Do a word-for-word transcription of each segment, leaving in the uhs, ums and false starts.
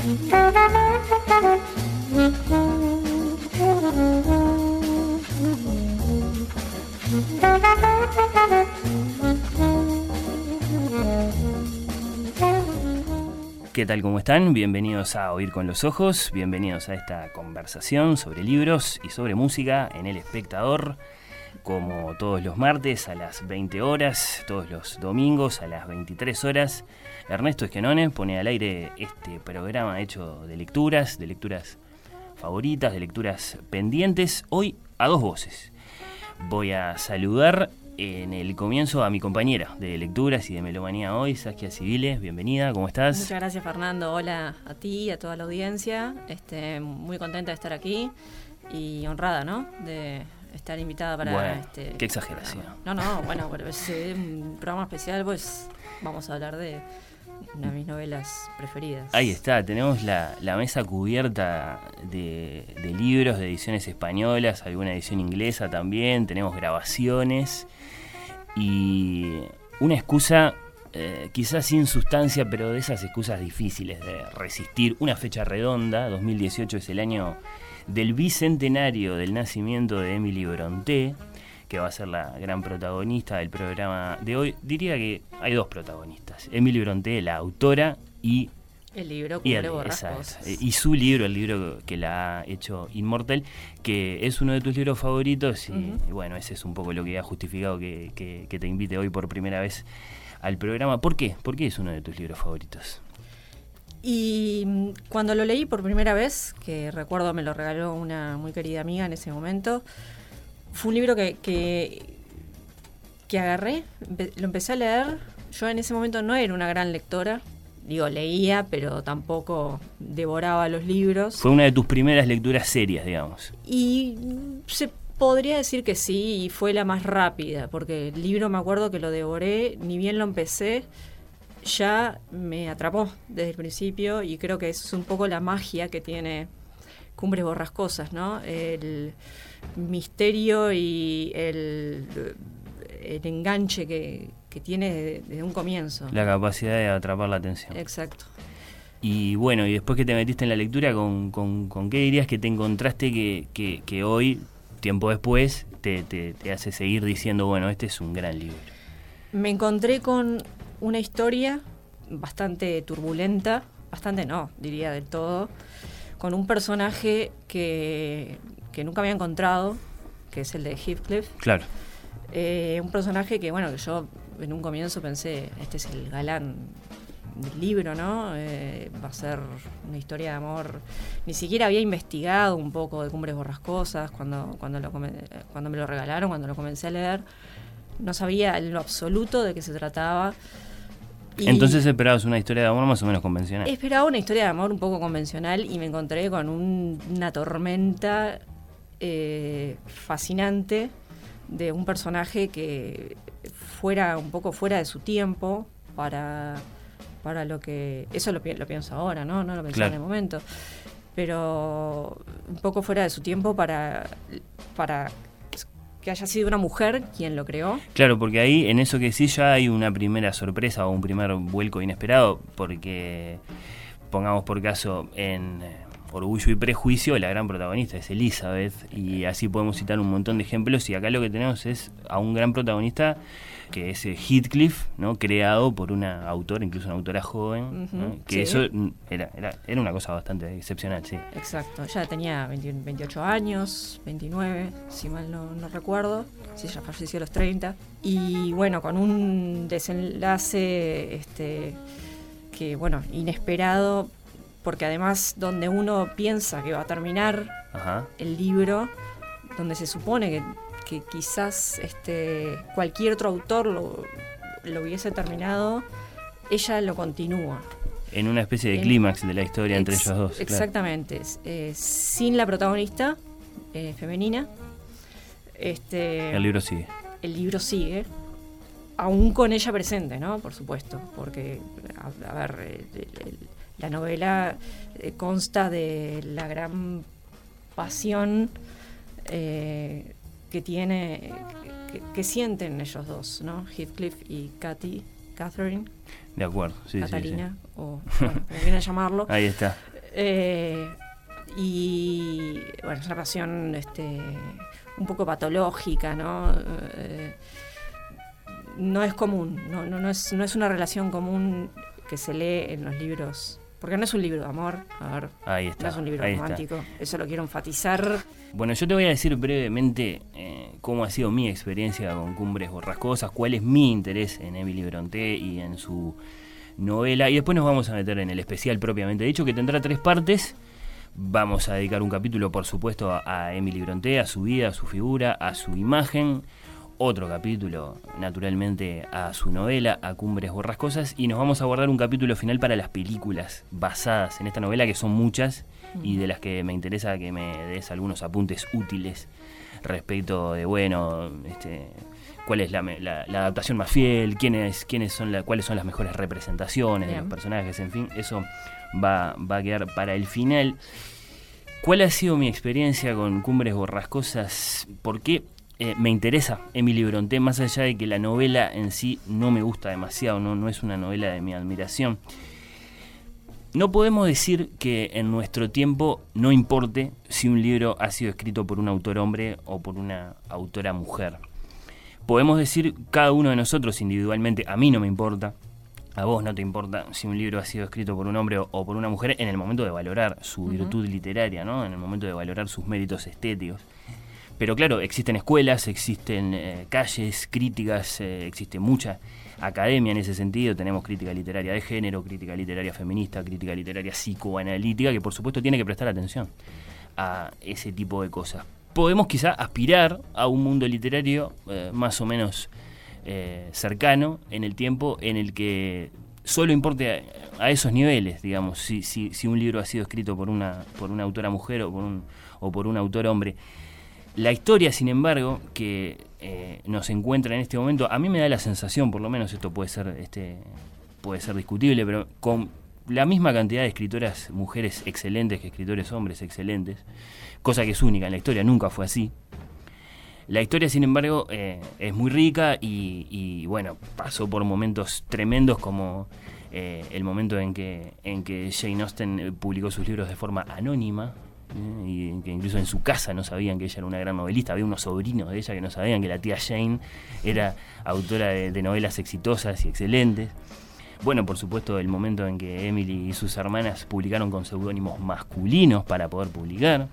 ¿Qué tal? ¿Cómo están? Bienvenidos a Oír con los Ojos, bienvenidos a esta conversación sobre libros y sobre música en El Espectador, como todos los martes a las veinte horas, todos los domingos a las veintitrés horas. Ernesto Esquenone pone al aire este programa hecho de lecturas, de lecturas favoritas, de lecturas pendientes, hoy a dos voces. Voy a saludar en el comienzo a mi compañera de lecturas y de Melomanía hoy, Saskia Civile. Bienvenida, ¿cómo estás? Muchas gracias, Fernando. Hola a ti y a toda la audiencia. Este, muy contenta de estar aquí y honrada, ¿no? De estar invitada para... Bueno, este, qué exageración. No, no, bueno, pero es un programa especial, pues vamos a hablar de una de mis novelas preferidas. Ahí está, tenemos la, la mesa cubierta de, de libros, de ediciones españolas, alguna edición inglesa también, tenemos grabaciones y una excusa, eh, quizás sin sustancia, pero de esas excusas difíciles de resistir. Una fecha redonda, dos mil dieciocho es el año del bicentenario del nacimiento de Emily Brontë, que va a ser la gran protagonista del programa de hoy. Diría que hay dos protagonistas, Emily Brontë, la autora, y el libro y, Cubre el, Borrascosas. y su libro, el libro que la ha hecho inmortal, que es uno de tus libros favoritos y, uh-huh. y bueno, ese es un poco lo que ha justificado que, que, que te invite hoy por primera vez al programa. ¿Por qué? ¿Por qué es uno de tus libros favoritos? Y cuando lo leí por primera vez, que recuerdo me lo regaló una muy querida amiga en ese momento, fue un libro que, que, que agarré, lo empecé a leer. Yo en ese momento no era una gran lectora, digo, leía, pero tampoco devoraba los libros. Fue una de tus primeras lecturas serias, digamos. Y se podría decir que sí, y fue la más rápida, porque el libro me acuerdo que lo devoré, ni bien lo empecé, ya me atrapó desde el principio, y creo que es un poco la magia que tiene Cumbres Borrascosas, ¿no? El misterio y el, el enganche que, que tiene desde, desde un comienzo. La capacidad de atrapar la atención. Exacto. Y bueno, y después que te metiste en la lectura, ¿con, con, con qué dirías que te encontraste que, que, que hoy, tiempo después, te, te, te hace seguir diciendo, bueno, este es un gran libro? Me encontré con una historia bastante turbulenta, bastante no, diría del todo, con un personaje que, que nunca había encontrado, que es el de Heathcliff. Claro. Eh, un personaje que, bueno, que yo en un comienzo pensé, este es el galán del libro, ¿no? Eh, va a ser una historia de amor. Ni siquiera había investigado un poco de Cumbres Borrascosas cuando, cuando, lo come, cuando me lo regalaron, cuando lo comencé a leer. No sabía en lo absoluto de qué se trataba. Y entonces esperabas una historia de amor más o menos convencional. Esperaba una historia de amor un poco convencional y me encontré con un, una tormenta eh, fascinante de un personaje que fuera un poco fuera de su tiempo para, para lo que... Eso lo, lo pienso ahora, ¿no? No lo pensaba claro. en el momento. Pero un poco fuera de su tiempo para... para que haya sido una mujer quien lo creó. Claro, porque ahí, en eso que sí, ya hay una primera sorpresa o un primer vuelco inesperado, porque, pongamos por caso, en Orgullo y Prejuicio, la gran protagonista es Elizabeth, y así podemos citar un montón de ejemplos, y acá lo que tenemos es a un gran protagonista, que es Heathcliff, ¿no? Creado por una autora, incluso una autora joven, uh-huh, ¿no? Que sí. Eso era, era, era una cosa bastante excepcional, sí. Exacto, ya tenía veinte, veintiocho años, veintinueve, si mal no, no recuerdo, si ella falleció a los treinta, y bueno, con un desenlace este, que, bueno, inesperado, porque además donde uno piensa que va a terminar Ajá. el libro, donde se supone que que quizás este cualquier otro autor lo, lo hubiese terminado, ella lo continúa. En una especie de en, clímax de la historia ex, entre ellos dos. Exactamente. Claro. Eh, sin la protagonista eh, femenina. Este, el libro sigue. El libro sigue, aún con ella presente, ¿no? Por supuesto, porque, a, a ver, el, el, la novela eh, consta de la gran pasión eh, que tiene, que, que sienten ellos dos, ¿no? Heathcliff y Katy, Catherine. De acuerdo, sí, Catalina, sí, sí. o bueno, como quieran llamarlo. Ahí está. Eh, y bueno, es una relación este, un poco patológica, ¿no? Eh, no es común, no, no, no, es, no es una relación común que se lee en los libros. Porque no es un libro de amor, a ver, ahí está, no es un libro romántico, está. Eso lo quiero enfatizar. Bueno, yo te voy a decir brevemente eh, cómo ha sido mi experiencia con Cumbres Borrascosas, cuál es mi interés en Emily Brontë y en su novela, y después nos vamos a meter en el especial propiamente dicho, que tendrá tres partes. Vamos a dedicar un capítulo, por supuesto, a, a Emily Brontë, a su vida, a su figura, a su imagen. Otro capítulo, naturalmente, a su novela, a Cumbres Borrascosas, y nos vamos a guardar un capítulo final para las películas basadas en esta novela, que son muchas, y de las que me interesa que me des algunos apuntes útiles respecto de, bueno, este, cuál es la, la, la adaptación más fiel, quiénes, quiénes son la, cuáles son las mejores representaciones Bien. de los personajes, en fin, eso va, va a quedar para el final. ¿Cuál ha sido mi experiencia con Cumbres Borrascosas? ¿Por qué? Eh, me interesa Emily Brontë, más allá de que la novela en sí no me gusta demasiado, no, no es una novela de mi admiración. No podemos decir que en nuestro tiempo no importe si un libro ha sido escrito por un autor hombre o por una autora mujer. Podemos decir cada uno de nosotros individualmente, a mí no me importa, a vos no te importa si un libro ha sido escrito por un hombre o, o por una mujer, en el momento de valorar su virtud uh-huh. literaria, ¿no? En el momento de valorar sus méritos estéticos. Pero claro, existen escuelas, existen eh, calles, críticas, eh, existe mucha academia en ese sentido. Tenemos crítica literaria de género, crítica literaria feminista, crítica literaria psicoanalítica, que por supuesto tiene que prestar atención a ese tipo de cosas. Podemos quizá aspirar a un mundo literario eh, más o menos eh, cercano en el tiempo, en el que solo importe a, a esos niveles, digamos, si, si, si un libro ha sido escrito por una, por una autora mujer o por un, o por un autor hombre. La historia, sin embargo, que eh, nos encuentra en este momento, a mí me da la sensación, por lo menos esto puede ser este puede ser discutible, pero con la misma cantidad de escritoras mujeres excelentes que escritores hombres excelentes, cosa que es única en la historia, nunca fue así. La historia, sin embargo, eh, es muy rica y, y, bueno, pasó por momentos tremendos como eh, el momento en que, en que Jane Austen publicó sus libros de forma anónima, y que incluso en su casa no sabían que ella era una gran novelista. Había unos sobrinos de ella que no sabían que la tía Jane era autora de, de novelas exitosas y excelentes. Bueno, por supuesto, el momento en que Emily y sus hermanas publicaron con seudónimos masculinos para poder publicar.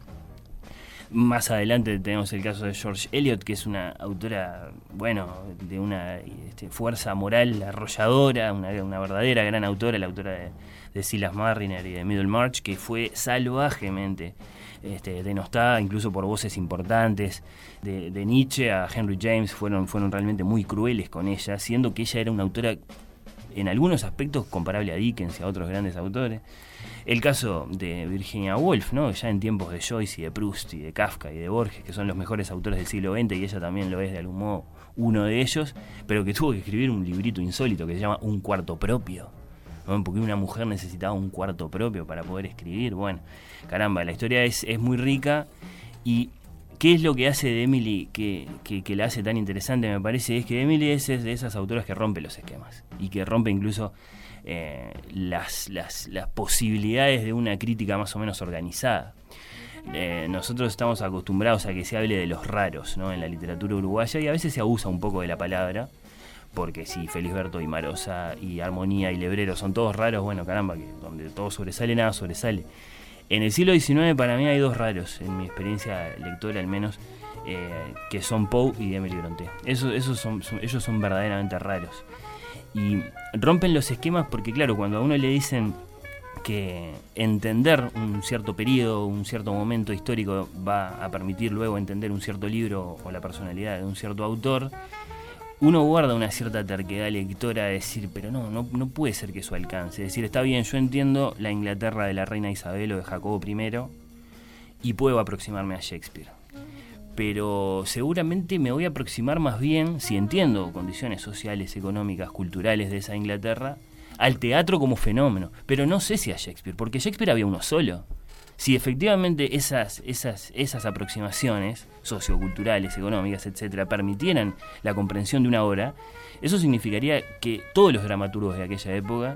Más adelante tenemos el caso de George Eliot, que es una autora, bueno, de una este, fuerza moral arrolladora, una, una verdadera gran autora, la autora de, de Silas Mariner y de Middlemarch, que fue salvajemente este, denostada, incluso por voces importantes de, de Nietzsche a Henry James, fueron, fueron realmente muy crueles con ella, siendo que ella era una autora en algunos aspectos comparable a Dickens y a otros grandes autores. El caso de Virginia Woolf, ¿no? Ya en tiempos de Joyce y de Proust y de Kafka y de Borges, que son los mejores autores del siglo veinte, y ella también lo es de algún modo uno de ellos, pero que tuvo que escribir un librito insólito que se llama Un cuarto propio, ¿no? Porque una mujer necesitaba un cuarto propio para poder escribir. Bueno, caramba, la historia es, es muy rica. Y ¿qué es lo que hace de Emily que, que, que la hace tan interesante? Me parece es que Emily es, es de esas autoras que rompe los esquemas y que rompe incluso eh, las, las, las posibilidades de una crítica más o menos organizada. Eh, nosotros estamos acostumbrados a que se hable de los raros, ¿no? En la literatura uruguaya, y a veces se abusa un poco de la palabra, porque si Felisberto y Marosa y Armonía y Lebrero son todos raros, bueno, caramba, que donde todo sobresale, nada sobresale. En el siglo diecinueve para mí hay dos raros, en mi experiencia lectora al menos, eh, que son Poe y Emily Brontë. Eso, esos son, son, ellos son verdaderamente raros. Y rompen los esquemas porque, claro, cuando a uno le dicen que entender un cierto periodo, un cierto momento histórico va a permitir luego entender un cierto libro o la personalidad de un cierto autor, uno guarda una cierta terquedad lectora de decir, pero no, no, no puede ser que eso alcance. Es decir, está bien, yo entiendo la Inglaterra de la reina Isabel o de Jacobo primero y puedo aproximarme a Shakespeare. Pero seguramente me voy a aproximar más bien, si entiendo condiciones sociales, económicas, culturales de esa Inglaterra, al teatro como fenómeno. Pero no sé si a Shakespeare, porque Shakespeare había uno solo. Si efectivamente esas, esas, esas aproximaciones socioculturales, económicas, etcétera, permitieran la comprensión de una obra, eso significaría que todos los dramaturgos de aquella época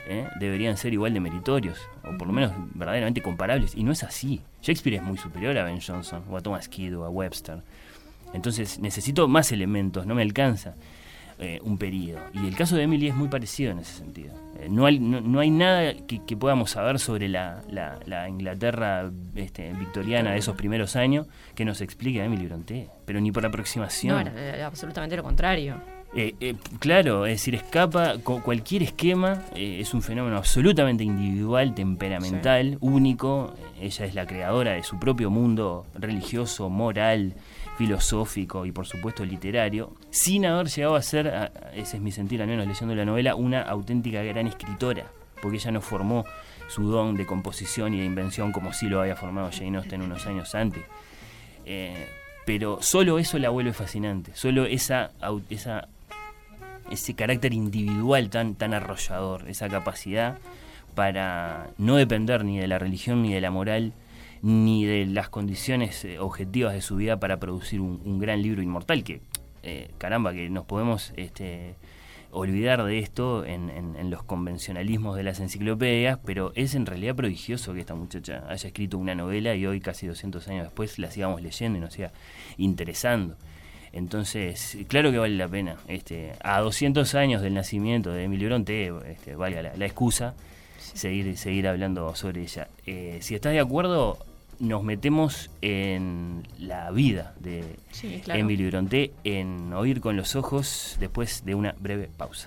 ¿eh? deberían ser igual de meritorios, o por lo menos verdaderamente comparables, y no es así. Shakespeare es muy superior a Ben Jonson, o a Thomas Kidd, o a Webster. Entonces necesito más elementos, no me alcanza eh, un periodo. Y el caso de Emily es muy parecido en ese sentido. Eh, no, hay, no, no hay nada que, que podamos saber sobre la, la, la Inglaterra este, victoriana de esos primeros años que nos explique a Emily Brontë, pero ni por aproximación. No, era, era absolutamente lo contrario. Eh, eh, claro, es decir, escapa co- cualquier esquema, eh, es un fenómeno absolutamente individual, temperamental, sí. único. Ella es la creadora de su propio mundo religioso, moral, filosófico y por supuesto literario, sin haber llegado a ser, a, ese es mi sentir al menos leyendo la novela, una auténtica gran escritora, porque ella no formó su don de composición y de invención como sí lo había formado Jane Austen unos años antes. Eh, pero solo eso la vuelve fascinante, solo esa, esa ese carácter individual tan, tan arrollador, esa capacidad para no depender ni de la religión ni de la moral ni de las condiciones eh, objetivas de su vida para producir un, un gran libro inmortal que, eh, caramba, que nos podemos este, olvidar de esto en, en, en los convencionalismos de las enciclopedias, pero es en realidad prodigioso que esta muchacha haya escrito una novela y hoy, casi doscientos años después, la sigamos leyendo y nos siga interesando. Entonces, claro que vale la pena. Este, a doscientos años del nacimiento de Emily Brontë, este, valga la, la excusa, sí. seguir, seguir hablando sobre ella. Eh, si estás de acuerdo, nos metemos en la vida de sí, claro. Emily Brontë, en Oír con los ojos, después de una breve pausa.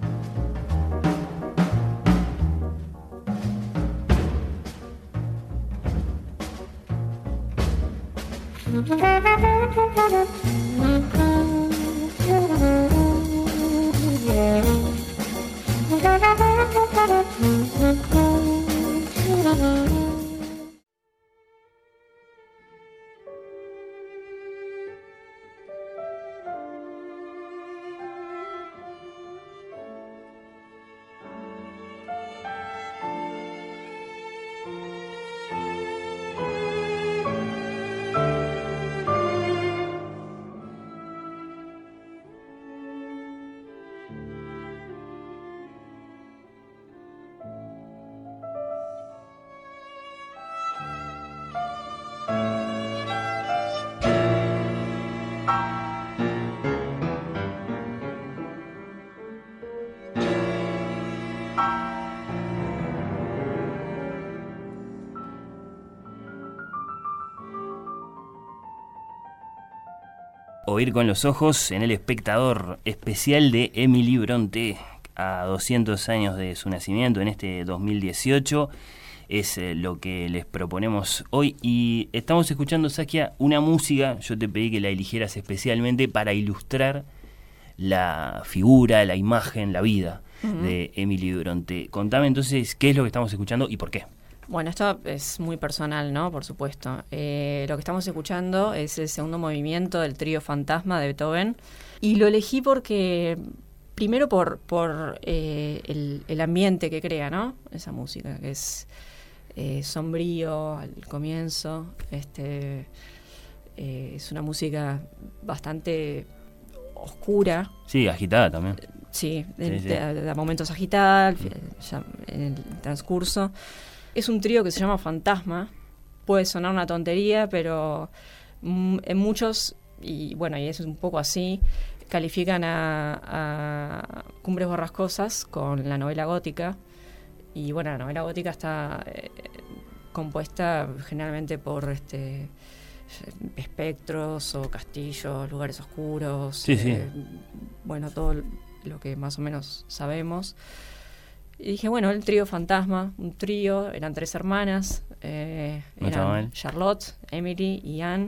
Oír con los ojos en El Espectador, especial de Emily Brontë, a doscientos años de su nacimiento, en este dos mil dieciocho, es eh, lo que les proponemos hoy. Y estamos escuchando, Saskia, una música, yo te pedí que la eligieras especialmente para ilustrar la figura, la imagen, la vida uh-huh. de Emily Brontë. Contame entonces qué es lo que estamos escuchando y por qué. Bueno, esto es muy personal, ¿no? Por supuesto. Eh, lo que estamos escuchando es el segundo movimiento del trío Fantasma de Beethoven. Y lo elegí porque, primero por, por eh, el, el ambiente que crea, ¿no? Esa música, que es eh, sombrío al comienzo. Este, eh, es una música bastante oscura. Sí, agitada también. Sí, sí, sí. Da momentos agitada ya en el transcurso. Es un trío que se llama Fantasma. Puede sonar una tontería, pero mm, en muchos, y bueno, y es un poco así, califican a, a Cumbres Borrascosas con la novela gótica. Y bueno, la novela gótica está eh, compuesta generalmente por este espectros o castillos, lugares oscuros. Sí, sí. Eh, bueno, todo lo que más o menos sabemos. Y dije, bueno, el trío Fantasma, un trío, eran tres hermanas, eh, no eran Charlotte, Emily y Anne,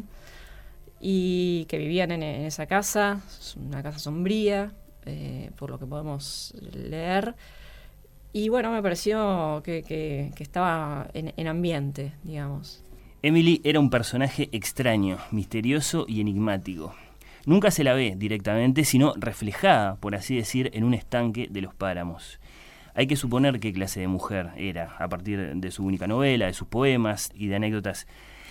y que vivían en, en esa casa, una casa sombría, eh, por lo que podemos leer. Y bueno, me pareció que, que, que estaba en, en ambiente, digamos. Emily era un personaje extraño, misterioso y enigmático. Nunca se la ve directamente, sino reflejada, por así decir, en un estanque de los páramos. Hay que suponer qué clase de mujer era, a partir de su única novela, de sus poemas y de anécdotas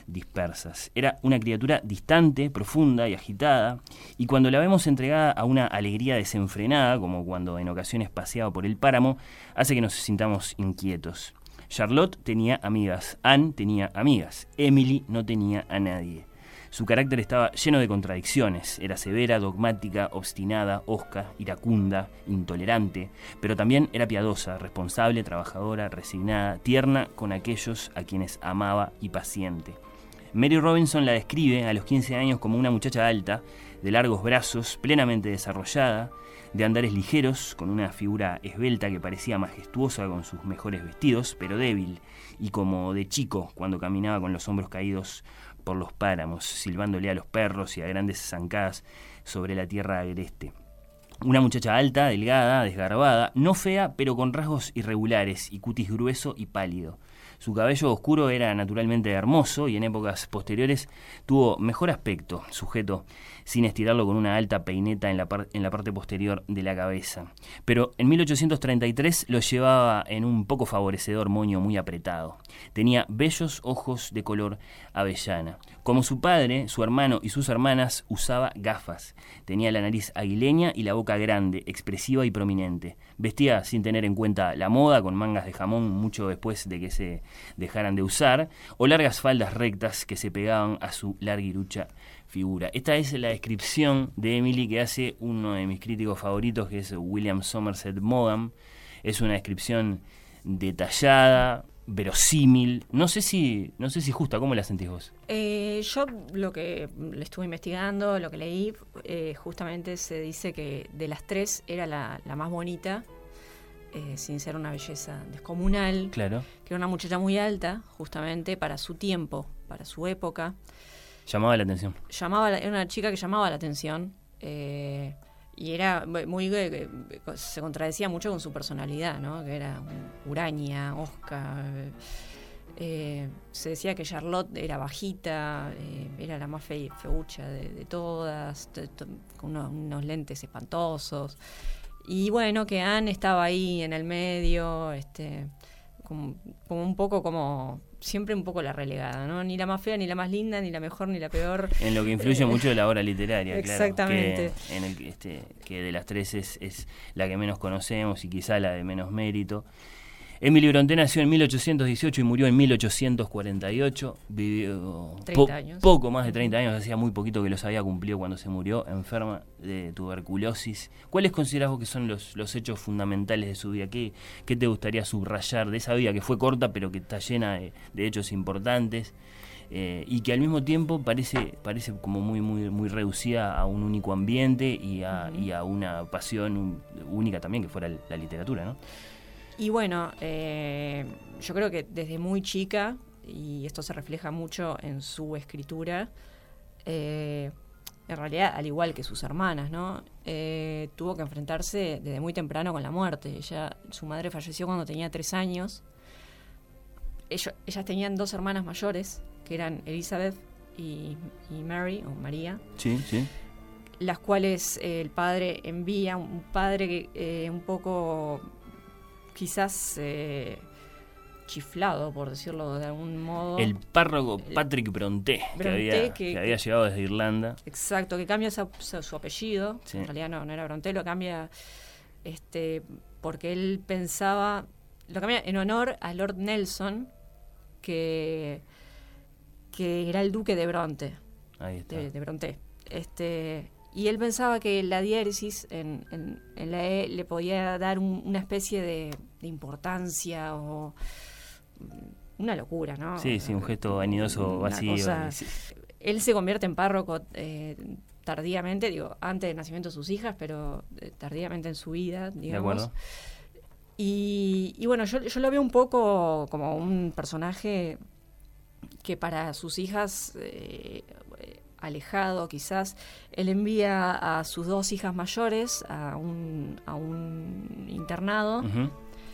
dispersas. Era una criatura distante, profunda y agitada, y cuando la vemos entregada a una alegría desenfrenada, como cuando en ocasiones paseaba por el páramo, hace que nos sintamos inquietos. Charlotte tenía amigas, Anne tenía amigas, Emily no tenía a nadie. Su carácter estaba lleno de contradicciones. Era severa, dogmática, obstinada, hosca, iracunda, intolerante, pero también era piadosa, responsable, trabajadora, resignada, tierna con aquellos a quienes amaba y paciente. Mary Robinson la describe a los quince años como una muchacha alta, de largos brazos, plenamente desarrollada, de andares ligeros, con una figura esbelta que parecía majestuosa con sus mejores vestidos, pero débil, y como de chico cuando caminaba con los hombros caídos por los páramos, silbándole a los perros y a grandes zancadas sobre la tierra agreste. Una muchacha alta, delgada, desgarbada, no fea, pero con rasgos irregulares y cutis grueso y pálido. Su cabello oscuro era naturalmente hermoso y en épocas posteriores tuvo mejor aspecto, sujeto sin estirarlo con una alta peineta en la, par- en la parte posterior de la cabeza. Pero en mil ochocientos treinta y tres lo llevaba en un poco favorecedor moño muy apretado. Tenía bellos ojos de color avellana. Como su padre, su hermano y sus hermanas usaba gafas. Tenía la nariz aguileña y la boca grande, expresiva y prominente. Vestía sin tener en cuenta la moda, con mangas de jamón mucho después de que se dejaran de usar, o largas faldas rectas que se pegaban a su larguirucha figura. Esta es la descripción de Emily que hace uno de mis críticos favoritos, que es William Somerset Maugham. Es una descripción detallada, verosímil, no sé si no sé si justa. ¿Cómo la sentís vos? Eh, yo lo que le estuve investigando, lo que leí, eh, justamente se dice que de las tres era la, la más bonita, eh, sin ser una belleza descomunal. Claro. Que era una muchacha muy alta, justamente para su tiempo, para su época. Llamaba la atención. Llamaba, era una chica que llamaba la atención. Eh, y era muy, eh, se contradecía mucho con su personalidad, ¿no? Que era huraña, hosca. Eh, se decía que Charlotte era bajita, eh, era la más fe, feucha de, de todas, t- t- con unos, unos lentes espantosos. Y bueno, que Anne estaba ahí en el medio, este, como, como un poco como... siempre un poco la relegada, ¿no? Ni la más fea, ni la más linda, ni la mejor, ni la peor. En lo que influye mucho de la obra literaria, exactamente. Claro. Que, en el, este, que de las tres es, es la que menos conocemos y quizá la de menos mérito. Emily Brontë nació en mil ochocientos dieciocho y murió en mil ochocientos cuarenta y ocho. Vivió po- poco más de treinta años, hacía muy poquito que los había cumplido cuando se murió, enferma de tuberculosis. ¿Cuáles considerás vos que son los, los hechos fundamentales de su vida? ¿Qué, ¿Qué te gustaría subrayar de esa vida que fue corta pero que está llena de, de hechos importantes? Eh, y que al mismo tiempo parece parece como muy muy muy reducida a un único ambiente y a, uh-huh. y a una pasión un, única también, que fuera la literatura, ¿no? Y bueno, eh, yo creo que desde muy chica, y esto se refleja mucho en su escritura, eh, en realidad, al igual que sus hermanas, ¿no? Eh, tuvo que enfrentarse desde muy temprano con la muerte. Ella, su madre falleció cuando tenía tres años. Ellos, ellas tenían dos hermanas mayores, que eran Elizabeth y, y Mary, o María. Sí, sí. Las cuales eh, el padre envía, un padre que eh, un poco... quizás eh, chiflado, por decirlo de algún modo. El párroco Patrick Brontë, que, había, que, que había llegado desde Irlanda. Exacto, que cambia su, su apellido. Sí. En realidad no, no era Brontë, lo cambia este, porque él pensaba, lo cambia en honor a Lord Nelson, que, que era el duque de Brontë. Ahí está. De, de Brontë. Este... Y él pensaba que la diéresis en, en, en la E le podía dar un, una especie de, de importancia o una locura, ¿no? Sí, sí, un gesto vanidoso, vacío. Cosa, sí. Él se convierte en párroco eh, tardíamente, digo, antes del nacimiento de sus hijas, pero eh, tardíamente en su vida, digamos. De acuerdo. Y, y bueno, yo, yo lo veo un poco como un personaje que para sus hijas... Eh, alejado quizás, él envía a sus dos hijas mayores a un, a un internado uh-huh.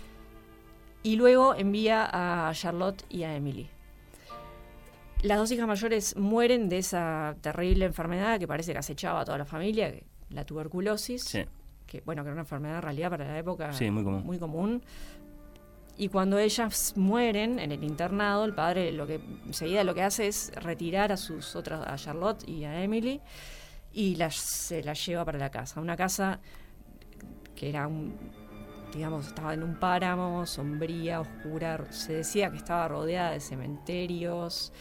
y luego envía a Charlotte y a Emily. Las dos hijas mayores mueren de esa terrible enfermedad que parece que acechaba a toda la familia, la tuberculosis, sí. que bueno, que era una enfermedad en realidad para la época sí, muy común. muy común. y cuando ellas mueren en el internado, el padre lo que enseguida lo que hace es retirar a sus otras, a Charlotte y a Emily, y las, se las lleva para la casa. Una casa que era un, digamos, estaba en un páramo, sombría, oscura. Se decía que estaba rodeada de cementerios,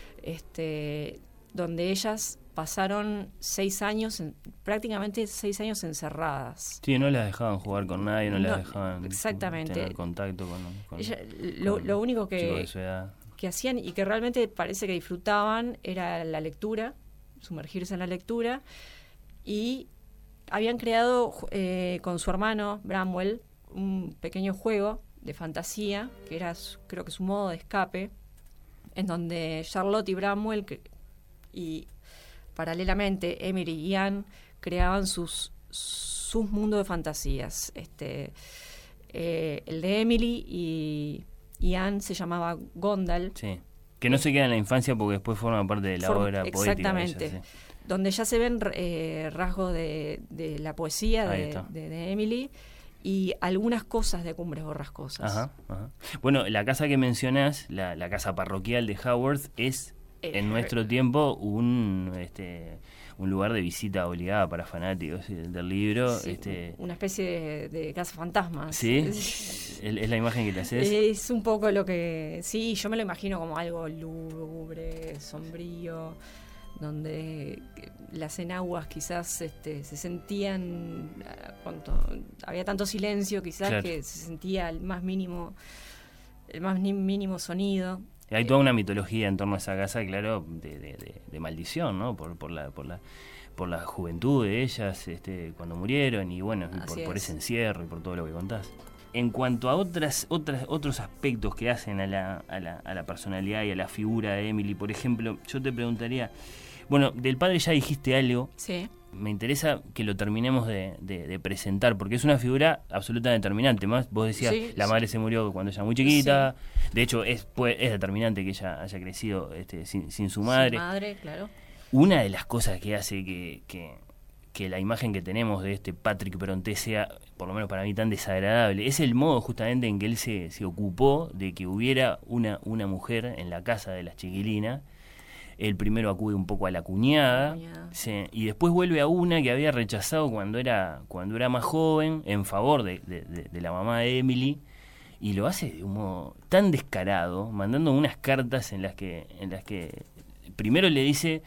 este, donde ellas pasaron seis años, en, prácticamente seis años encerradas. Sí, no las dejaban jugar con nadie, no, no las dejaban exactamente. tener contacto con, con, Ella, lo, con lo único que, de su edad. que hacían y que realmente parece que disfrutaban era la lectura, sumergirse en la lectura, y habían creado eh, con su hermano Bramwell un pequeño juego de fantasía, que era su, creo que su modo de escape, en donde Charlotte y Bramwell que, y paralelamente Emily y Anne creaban sus, sus mundos de fantasías. Este, eh, el de Emily y, y Anne se llamaba Gondal. Sí, que no se queda en la infancia porque después forma parte de la Form, obra poética. Exactamente. De ella, sí. Donde ya se ven eh, rasgos de, de la poesía de, de, de Emily y algunas cosas de Cumbres Borrascosas. Ajá, ajá. Bueno, la casa que mencionás, la, la casa parroquial de Howard, es eh, en nuestro tiempo un este un lugar de visita obligada para fanáticos del libro. Sí, este una especie de, de casa fantasma. ¿Sí? ¿Es, es la imagen que te haces? Es un poco lo que... Sí, yo me lo imagino como algo lúgubre, sombrío, donde las enaguas quizás este, se sentían, cuanto, había tanto silencio quizás, claro, que se sentía el más mínimo el más mínimo sonido. Hay toda una mitología en torno a esa casa, claro, de, de, de, de maldición, ¿no? Por, por la por la por la juventud de ellas este, cuando murieron y bueno, por, por ese encierro y por todo lo que contás. En cuanto a otras otras otros aspectos que hacen a la, a la a la personalidad y a la figura de Emily, por ejemplo, yo te preguntaría, bueno, del padre ya dijiste algo. Sí. Me interesa que lo terminemos de, de, de presentar, porque es una figura absolutamente determinante. Más vos decías, sí, la madre sí. se murió cuando ella era muy chiquita. Sí. De hecho, es pues, es determinante que ella haya crecido este, sin, sin su madre. Sin madre, claro. Una de las cosas que hace que, que, que la imagen que tenemos de este Patrick Brontë sea, por lo menos para mí, tan desagradable, es el modo justamente en que él se, se ocupó de que hubiera una, una mujer en la casa de las chiquilinas. El primero acude un poco a la cuñada, cuñada. Sí, y después vuelve a una que había rechazado cuando era cuando era más joven en favor de, de, de, de la mamá de Emily, y lo hace de un modo tan descarado, mandando unas cartas en las que en las que primero le dice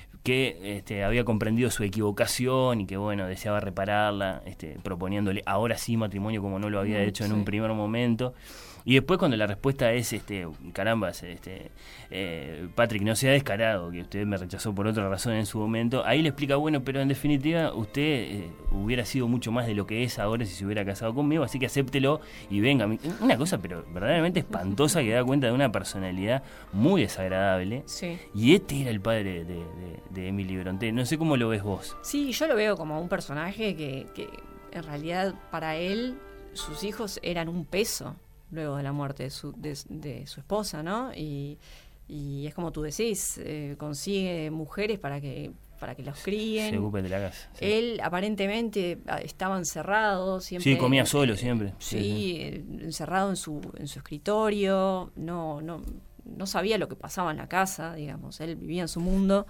que este, había comprendido su equivocación y que bueno deseaba repararla, este, proponiéndole ahora sí matrimonio como no lo había mm, hecho en sí. un primer momento. Y después cuando la respuesta es, este caramba, este eh, Patrick, no sea descarado, que usted me rechazó por otra razón en su momento, ahí le explica, bueno, pero en definitiva usted eh, hubiera sido mucho más de lo que es ahora si se hubiera casado conmigo, así que acéptelo y venga. Una cosa pero verdaderamente espantosa que da cuenta de una personalidad muy desagradable. Sí. Y este era el padre de, de, de Emily Brontë. No sé cómo lo ves vos. Sí, yo lo veo como un personaje que, que en realidad para él sus hijos eran un peso luego de la muerte de su, de, de su esposa, ¿no? Y, y es como tú decís, eh, consigue mujeres para que para que los críen. Se ocupen de la casa. Sí. Él aparentemente estaba encerrado siempre. Sí, comía solo siempre. Sí, sí, sí. encerrado en su en su escritorio, no no no sabía lo que pasaba en la casa, digamos, él vivía en su mundo.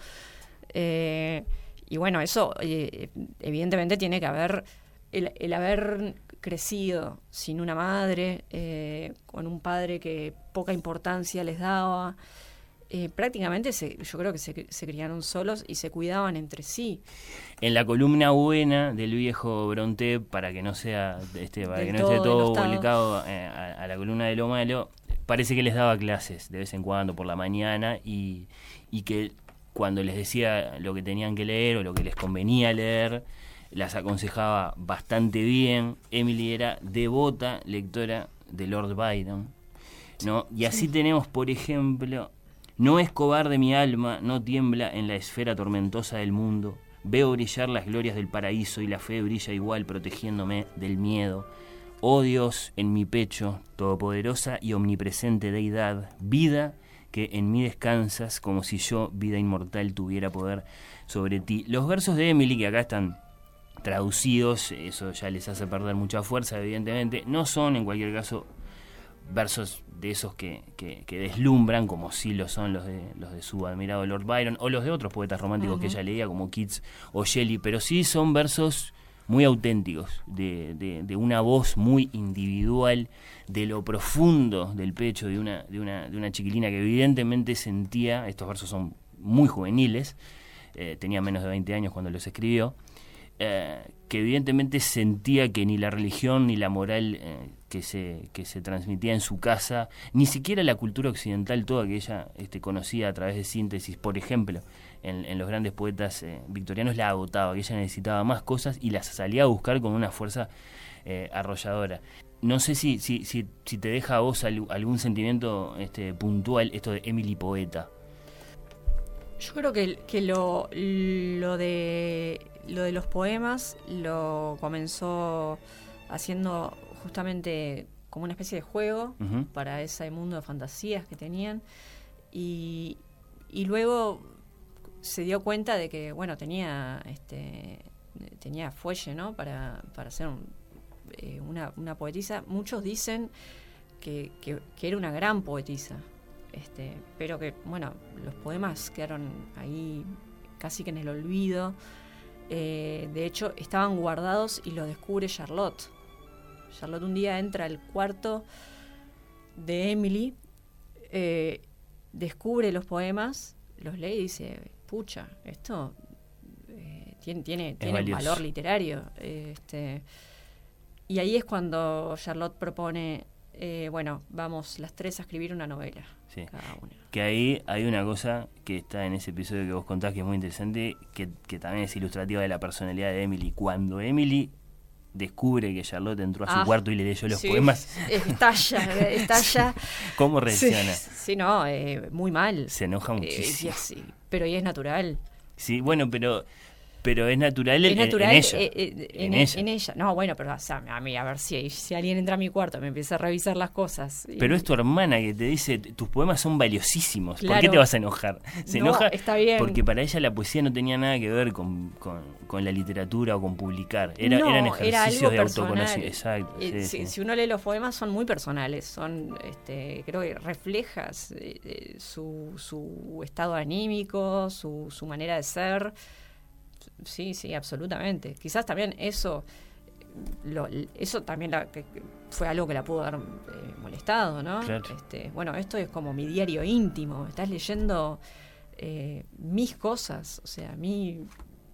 Eh, y bueno, eso eh, evidentemente tiene que haber el, el haber crecido sin una madre, eh, con un padre que poca importancia les daba, eh, prácticamente se, yo creo que se, se criaron solos y se cuidaban entre sí. En la columna buena del viejo Brontë, para que no sea este, para del que no todo esté todo denostado. publicado eh, a, a la columna de lo malo, parece que les daba clases de vez en cuando por la mañana y, y que cuando les decía lo que tenían que leer o lo que les convenía leer, las aconsejaba bastante bien. Emily era devota lectora de Lord Byron, ¿no? Y así sí. tenemos, por ejemplo, no es cobarde mi alma, no tiembla en la esfera tormentosa del mundo, veo brillar las glorias del paraíso y la fe brilla igual protegiéndome del miedo. Oh Dios, en mi pecho, todopoderosa y omnipresente deidad, vida que en mí descansas como si yo, vida inmortal, tuviera poder sobre ti. Los versos de Emily, que acá están traducidos, eso ya les hace perder mucha fuerza, evidentemente, no son en cualquier caso versos de esos que, que, que deslumbran, como sí lo son los de los de su admirado Lord Byron, o los de otros poetas románticos uh-huh. que ella leía, como Keats o Shelley, pero sí son versos muy auténticos, de, de, de una voz muy individual, de lo profundo del pecho de una, de una, de una chiquilina que evidentemente sentía, estos versos son muy juveniles, eh, tenía menos de veinte años cuando los escribió, eh, que evidentemente sentía que ni la religión ni la moral eh, que se que se transmitía en su casa, ni siquiera la cultura occidental toda que ella este, conocía a través de síntesis, por ejemplo, en, en los grandes poetas eh, victorianos, la agotaba, que ella necesitaba más cosas y las salía a buscar con una fuerza eh, arrolladora. No sé si, si, si, si te deja a vos al, algún sentimiento este, puntual esto de Emily Poeta. Yo creo que, que lo, lo de lo de los poemas lo comenzó haciendo justamente como una especie de juego uh-huh. para ese mundo de fantasías que tenían y, y luego se dio cuenta de que bueno tenía este tenía fuelle, ¿no? para, para ser un, eh, una, una poetisa. Muchos dicen que, que, que era una gran poetisa. Este, pero que, bueno, los poemas quedaron ahí casi que en el olvido. Eh, de hecho, estaban guardados y los descubre Charlotte. Charlotte un día entra al cuarto de Emily, eh, descubre los poemas, los lee y dice, pucha, esto eh, tiene, tiene, tiene un valor literario. Eh, este, y ahí es cuando Charlotte propone... Eh, bueno, vamos las tres a escribir una novela, sí. cada una. Que ahí hay una cosa que está en ese episodio que vos contás que es muy interesante, que, que también es ilustrativa de la personalidad de Emily. Cuando Emily descubre que Charlotte entró a su ah, cuarto y le leyó los sí, poemas... Estalla, estalla. ¿Cómo reacciona? Sí, sí no, eh, muy mal. Se enoja muchísimo. Eh, sí, pero y es natural. Sí, bueno, pero... Pero es natural, es en, natural en ella. Eh, eh, en, en, ella. en ella. No, bueno, pero o sea, a mí, a ver si, si alguien entra a mi cuarto, me empieza a revisar las cosas. Y... Pero es tu hermana que te dice, tus poemas son valiosísimos. Claro. ¿Por qué te vas a enojar? Se no, enoja está bien. Porque para ella la poesía no tenía nada que ver con, con, con la literatura o con publicar. Era, no, eran ejercicios era de autoconocimiento. Exacto. Eh, sí, si, sí. si uno lee los poemas, son muy personales. Son, este, creo que reflejas eh, su, su estado anímico, su, su manera de ser. Sí, sí, absolutamente. Quizás también eso lo, eso también la, que fue algo que la pudo haber eh, molestado, ¿no? Claro. Este, bueno, esto es como mi diario íntimo. Estás leyendo eh, mis cosas, o sea, mi...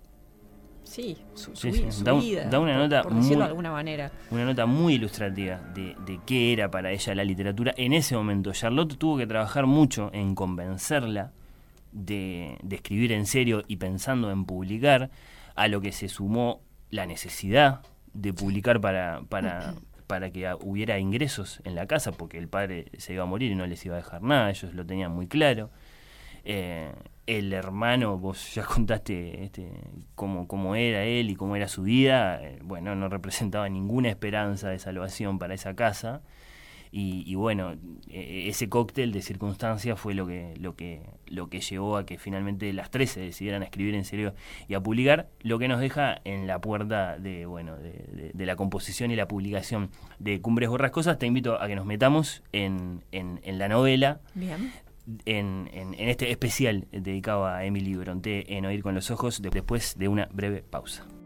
Sí, su, sí, su, sí. su da, vida, da una por, nota por decirlo muy, de alguna manera. Una nota muy ilustrativa de, de qué era para ella la literatura en ese momento. Charlotte tuvo que trabajar mucho en convencerla De, de escribir en serio y pensando en publicar, a lo que se sumó la necesidad de publicar para, para, para que hubiera ingresos en la casa, porque el padre se iba a morir y no les iba a dejar nada, ellos lo tenían muy claro. Eh, el hermano, vos ya contaste este, cómo, cómo era él y cómo era su vida, eh, bueno, no representaba ninguna esperanza de salvación para esa casa. Y, y bueno, eh, ese cóctel de circunstancias fue lo que lo que lo que llevó a que finalmente las tres se decidieran a escribir en serio y a publicar, lo que nos deja en la puerta de bueno de, de, de la composición y la publicación de Cumbres Borrascosas. Te invito a que nos metamos en, en, en la novela. Bien. En, en, en este especial dedicado a Emily Brontë en Oír con los Ojos, de, después de una breve pausa.